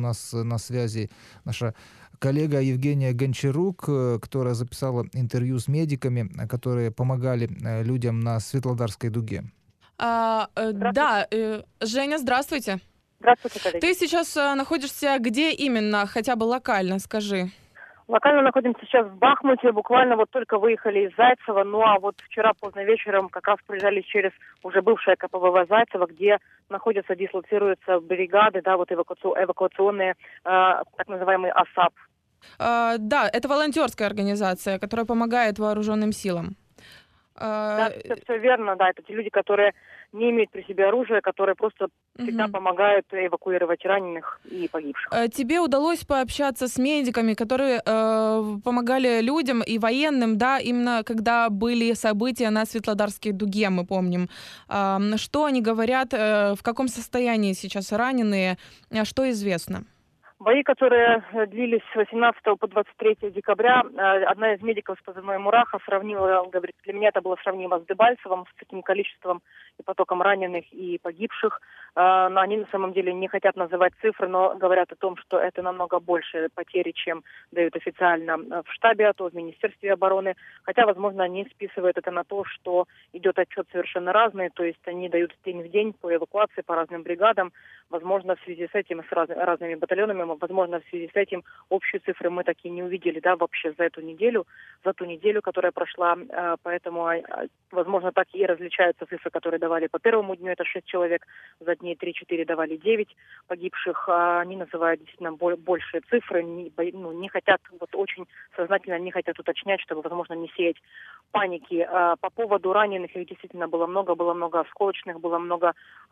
нас на связи наша коллега Евгения Гончарук, которая записала интервью с медиками, которые помогали людям на Светлодарской дуге. Здравствуйте. Да, Женя, здравствуйте. Здравствуйте, коллеги. Ты сейчас находишься где именно, хотя бы локально, скажи? Локально находимся сейчас в Бахмуте, буквально вот только выехали из Зайцева, ну а вот вчера поздно вечером как раз проезжали через уже бывшее КПВВ Зайцево, где находятся, дислоцируются бригады, да, вот эвакуационные, так называемые АСАП. Да, это волонтерская организация, которая помогает вооруженным силам. Да, все верно, да, это те люди, которые не имеют при себе оружия, которые просто всегда помогают эвакуировать раненых и погибших. Тебе удалось пообщаться с медиками, которые помогали людям и военным, да, именно когда были события на Светлодарской дуге, мы помним. Что они говорят, в каком состоянии сейчас раненые, что известно? Бои, которые длились с 18 по 23 декабря, одна из медиков с позывной «Мураха» сравнила, говорит, для меня это было сравнимо с Дебальцевым, с таким количеством и потоком раненых и погибших. Но они на самом деле не хотят называть цифры, но говорят о том, что это намного больше потери, чем дают официально в штабе АТО, в Министерстве обороны. Хотя, возможно, они списывают это на то, что идет отчет совершенно разный, то есть они дают день в день по эвакуации, по разным бригадам. Возможно, в связи с этим, с разными батальонами, возможно, в связи с этим общие цифры мы так и не увидели, да, вообще за ту неделю, которая прошла. Поэтому, возможно, так и различаются цифры, которые давали по первому дню, это 6 человек, за дней 3-4 давали 9 погибших. Они называют действительно большие цифры, не хотят, вот очень сознательно не хотят уточнять, чтобы, возможно, не сеять паники. По поводу раненых их действительно было много осколочных, было много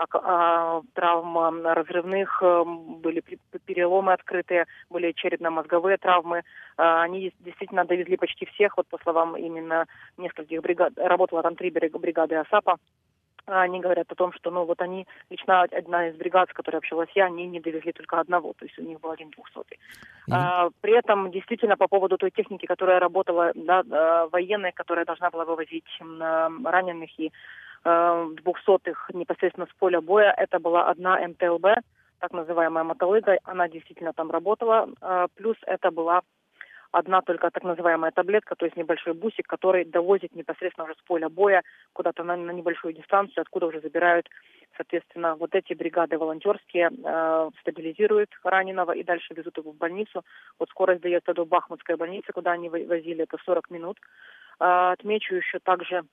травм разрывных, были переломы открытые, были черепно-мозговые травмы. Они действительно довезли почти всех, вот по словам именно нескольких бригад, работала там 3 бригады АСАПа. Они говорят о том, что, они, лично одна из бригад, с которой общалась я, они не довезли только одного, то есть у них был один 200-й. При этом, действительно, по поводу той техники, которая работала, да, военная, которая должна была вывозить раненых и 200-х непосредственно с поля боя, это была одна МТЛБ, так называемая мотолыга, она действительно там работала, плюс это была одна только так называемая таблетка, то есть небольшой бусик, который довозит непосредственно уже с поля боя куда-то на небольшую дистанцию, откуда уже забирают, соответственно, вот эти бригады волонтерские, стабилизируют раненого и дальше везут его в больницу. Вот скорость дается до Бахмутской больницы, куда они возили, это 40 минут. Отмечу еще также,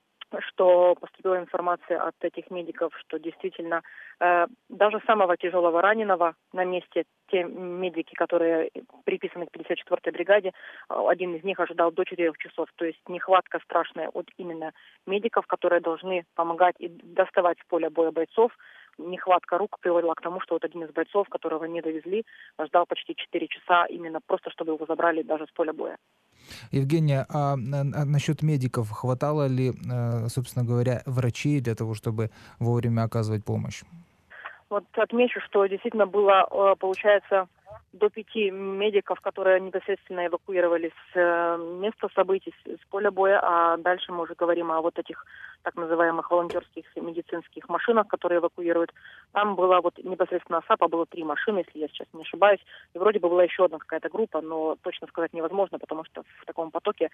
что поступила информация от этих медиков, что действительно даже самого тяжелого раненого на месте те медики, которые приписаны к 54-й бригаде, один из них ожидал до 4 часов. То есть нехватка страшная от именно медиков, которые должны помогать и доставать с поля боя бойцов. Нехватка рук приводила к тому, что вот один из бойцов, которого не довезли, ждал почти 4 часа именно просто, чтобы его забрали даже с поля боя. Евгения, а насчет медиков, хватало ли, собственно говоря, врачей для того, чтобы вовремя оказывать помощь? Вот отмечу, что действительно было, получается, до 5 медиков, которые непосредственно эвакуировались с места событий, с поля боя, а дальше мы уже говорим о вот этих так называемых волонтерских медицинских машинах, которые эвакуируют. Там было вот непосредственно АСАПа, было 3 машины, если я сейчас не ошибаюсь, и вроде бы была еще одна какая-то группа, но точно сказать невозможно, потому что в таком потоке,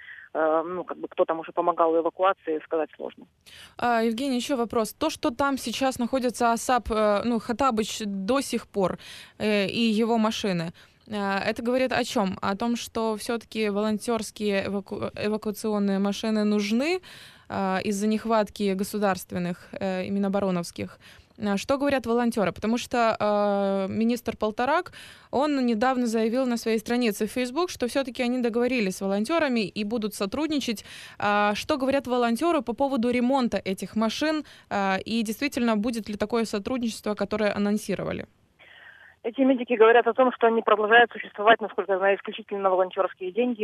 кто там уже помогал в эвакуации, сказать сложно. Евгений, еще вопрос. То, что там сейчас находится АСАП, Хоттабыч до сих пор и его машины, это говорит о чем? О том, что все-таки волонтерские эвакуационные машины нужны из-за нехватки государственных, именно бароновских. Что говорят волонтеры? Потому что министр Полторак, он недавно заявил на своей странице в Facebook, что все-таки они договорились с волонтерами и будут сотрудничать. Что говорят волонтеры по поводу ремонта этих машин? И действительно, будет ли такое сотрудничество, которое анонсировали? Эти медики говорят о том, что они продолжают существовать, насколько я знаю, исключительно на волонтерские деньги.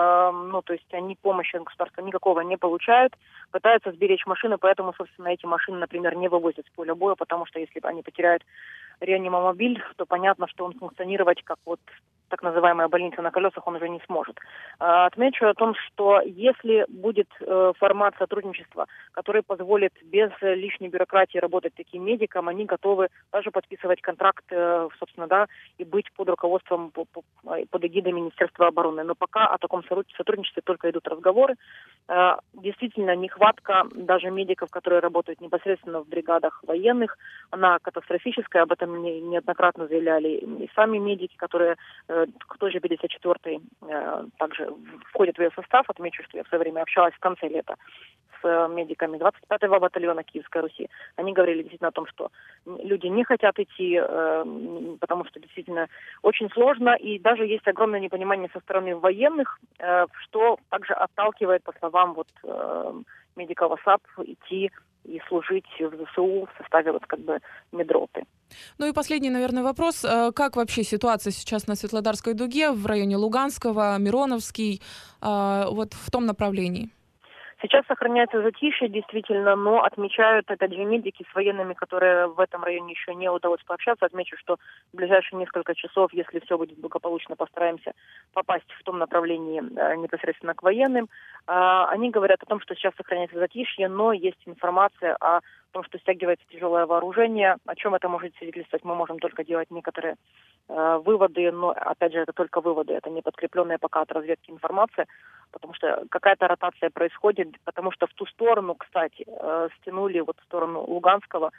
То есть они помощи от государства никакого не получают, пытаются сберечь машины, поэтому, собственно, эти машины, например, не вывозят с поля боя, потому что если они потеряют реанимомобиль, то понятно, что он функционировать как вот так называемая больница на колесах, он уже не сможет. Отмечу о том, что если будет формат сотрудничества, который позволит без лишней бюрократии работать таким медикам, они готовы даже подписывать контракт, собственно, да, и быть под руководством, под эгидой Министерства обороны. Но пока о таком сотрудничестве только идут разговоры. Действительно, нехватка даже медиков, которые работают непосредственно в бригадах военных, она катастрофическая, об этом неоднократно заявляли и сами медики, которые к той же 54-й также входят в ее состав. Отмечу, что я в свое время общалась в конце лета с медиками 25-го батальона Киевской Руси. Они говорили действительно о том, что люди не хотят идти, потому что действительно очень сложно, и даже есть огромное непонимание со стороны военных, что также отталкивает, по словам медиков АСАП, идти и служить в ЗСУ в составе медроты. Ну и последний, наверное, вопрос. Как вообще ситуация сейчас на Светлодарской дуге в районе Луганского, Мироновский, вот в том направлении? Сейчас сохраняется затишье, действительно, но отмечают, опять же, медики с военными, которые в этом районе еще не удалось пообщаться. Отмечу, что в ближайшие несколько часов, если все будет благополучно, постараемся попасть в том направлении непосредственно к военным. Они говорят о том, что сейчас сохраняется затишье, но есть информация о том, что стягивается тяжелое вооружение. О чем это может свидетельствовать, мы можем только делать некоторые выводы, но, опять же, это только выводы, это не подкрепленная пока от разведки информация, потому что какая-то ротация происходит, потому что в ту сторону, кстати, стянули в сторону Луганского,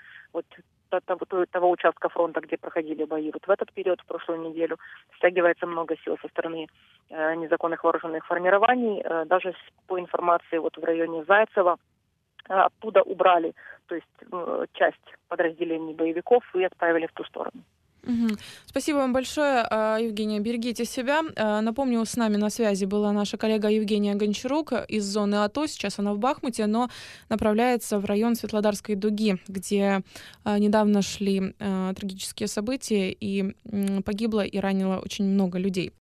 того участка фронта, где проходили бои. В этот период, в прошлую неделю, стягивается много сил со стороны незаконных вооруженных формирований. Даже по информации в районе Зайцева, оттуда убрали, то есть часть подразделений боевиков и отправили в ту сторону. Угу. Спасибо вам большое, Евгения. Берегите себя. Напомню, с нами на связи была наша коллега Евгения Гончарук из зоны АТО. Сейчас она в Бахмуте, но направляется в район Светлодарской дуги, где недавно шли трагические события, и погибло и ранило очень много людей.